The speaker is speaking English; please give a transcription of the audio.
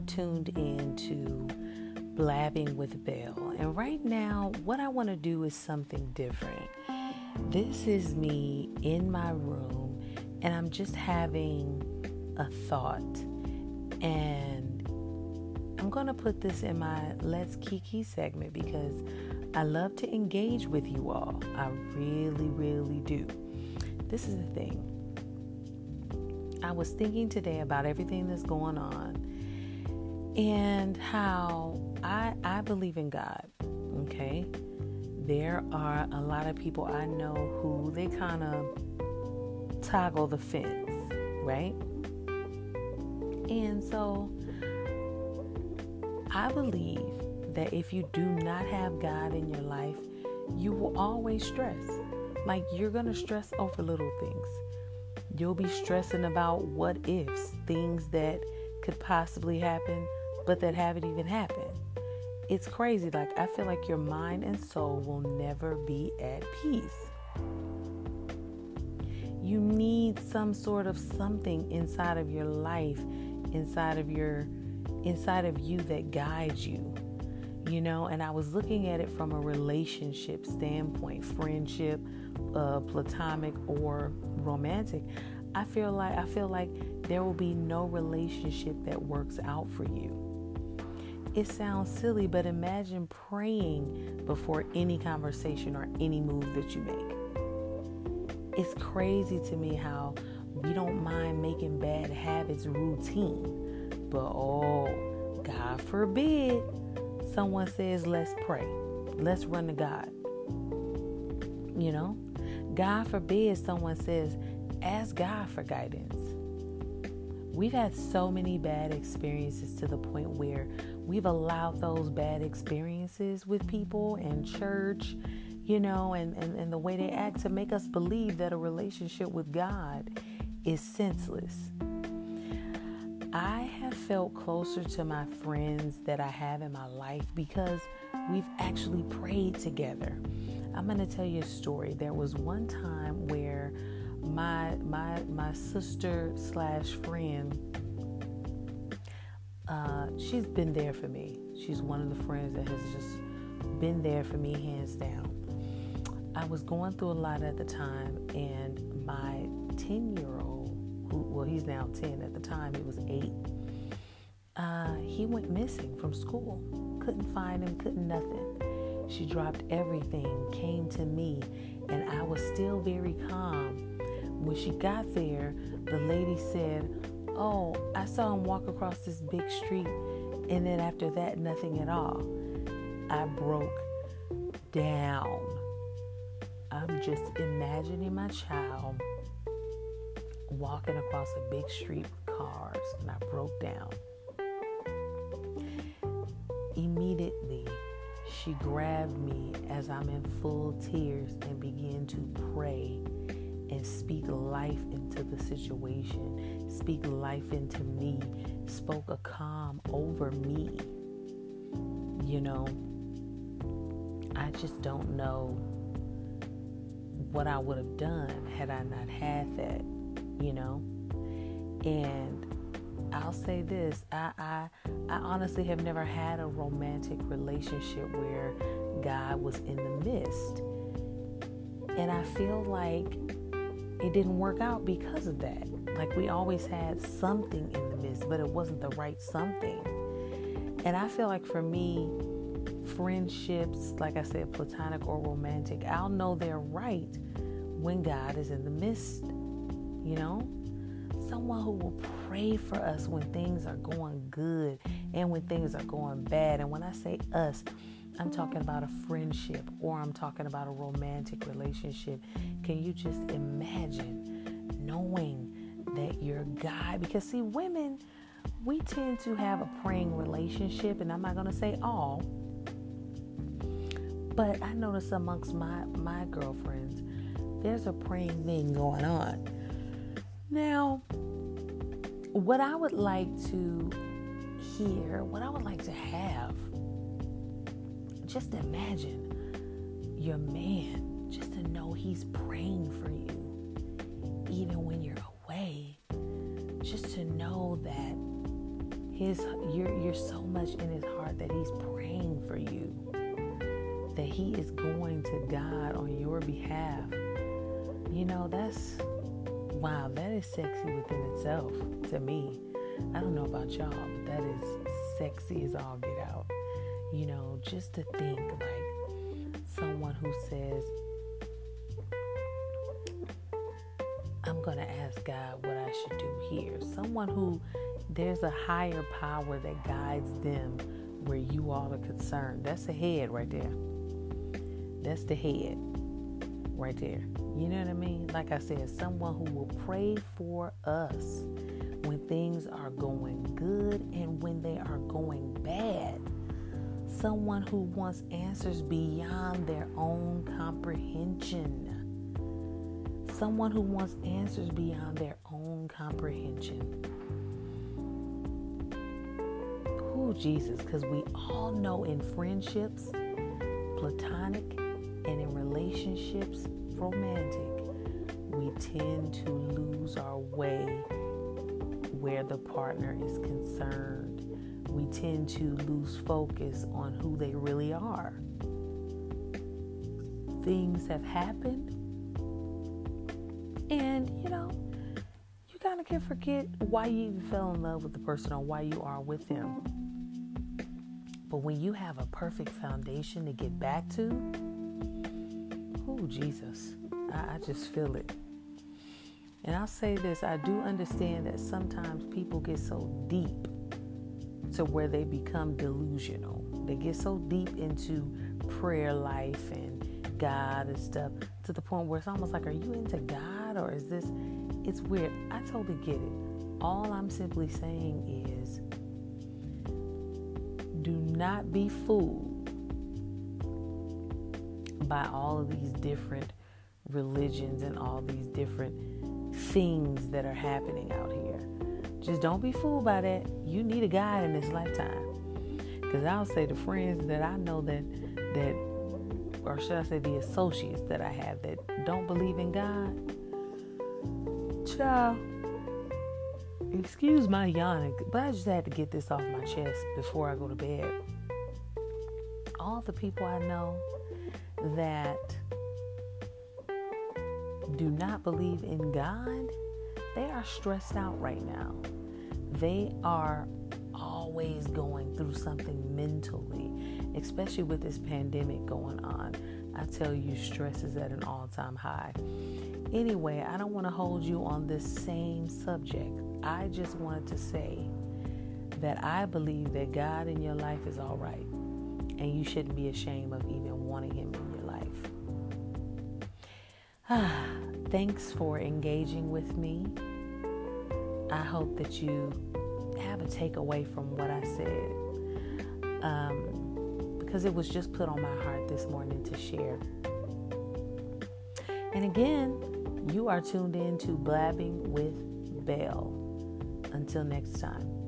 tuned in to Blabbing with Belle. And right now, what I want to do is something different. This is me in my room, and I'm just having a thought. And I'm going to put this in my Let's Kiki segment because I love to engage with you all. I really, really do. This is the thing. I was thinking today about everything that's going on and how I believe in God, okay? There are a lot of people I know who they kind of toggle the fence, right? And so I believe that if you do not have God in your life, you will always stress. Like, you're going to stress over little things. You'll be stressing about what ifs, things that could possibly happen, but that haven't even happened. It's crazy. Like, I feel like your mind and soul will never be at peace. You need some sort of something inside of your life, inside of you that guides you, you know. And I was looking at it from a relationship standpoint, friendship, platonic or romantic. I feel like there will be no relationship that works out for you. It sounds silly, but imagine praying before any conversation or any move that you make. It's crazy to me how we don't mind making bad habits routine, but God forbid someone says, let's pray, let's run to God. You know, God forbid someone says, ask God for guidance. We've had so many bad experiences to the point where we've allowed those bad experiences with people and church, you know, and the way they act to make us believe that a relationship with God is senseless. I have felt closer to my friends that I have in my life because we've actually prayed together. I'm going to tell you a story. There was one time where my sister / friend, she's been there for me. She's one of the friends that has just been there for me, hands down. I was going through a lot at the time, and my 10-year-old, he's now 10. At the time, he was 8. He went missing from school. Couldn't find him, couldn't nothing. She dropped everything, came to me, and I was still very calm. When she got there, the lady said, oh, I saw him walk across this big street, and then after that, nothing at all. I broke down. I'm just imagining my child walking across a big street with cars, and I broke down. Immediately, she grabbed me as I'm in full tears and began to pray and speak life into the situation, speak life into me, spoke a calm over me. You know, I just don't know what I would have done had I not had that, you know. And I'll say this, I honestly have never had a romantic relationship where God was in the midst. And I feel like it didn't work out because of that. Like, we always had something in the midst, but it wasn't the right something. And I feel like for me, friendships, like I said, platonic or romantic, I'll know they're right when God is in the midst, you know? Someone who will pray for us when things are going good and when things are going bad. And when I say us, I'm talking about a friendship or I'm talking about a romantic relationship. Can you just imagine knowing that your God, because see, women, we tend to have a praying relationship, and I'm not going to say all, but I notice amongst my girlfriends, there's a praying thing going on. Now, what I would like to hear, what I would like to have, just imagine your man, just to know he's praying for you, even when you're away, just to know that You're so much in his heart that he's praying for you, that he is going to God on your behalf. Wow, that is sexy within itself to me. I don't know about y'all, but that is sexy as all get out. Just to think like someone who says, I'm going to ask God what I should do here. Someone who there's a higher power that guides them where you all are concerned. That's the head right there. That's the head right there. You know what I mean? Like I said, someone who will pray for us when things are going good and when they are going bad. Someone who wants answers beyond their own comprehension. Someone who wants answers beyond their own comprehension. Oh, Jesus, because we all know in friendships, platonic, and in relationships, romantic, we tend to lose our way where the partner is concerned. We tend to lose focus on who they really are. Things have happened, and you kind of can forget why you even fell in love with the person or why you are with them. But when you have a perfect foundation to get back to, oh, Jesus, I just feel it. And I'll say this, I do understand that sometimes people get so deep to where they become delusional. They get so deep into prayer life and God and stuff to the point where it's almost like, are you into God or is this? It's weird. I totally get it. All I'm simply saying is, do not be fooled by all of these different religions and all these different things that are happening out here. Just don't be fooled by that. You need a guide in this lifetime. Because I'll say the friends that I know that, or should I say the associates that I have that don't believe in God, child, excuse my yawning, but I just had to get this off my chest before I go to bed. All the people I know that do not believe in God, they are stressed out right now. They are always going through something mentally, especially with this pandemic going on. I tell you, stress is at an all-time high. Anyway, I don't want to hold you on this same subject. I just wanted to say that I believe that God in your life is all right, and you shouldn't be ashamed of even wanting him in your life. Thanks for engaging with me. I hope that you have a takeaway from what I said, because it was just put on my heart this morning to share. And again, you are tuned in to Blabbing with Belle. Until next time.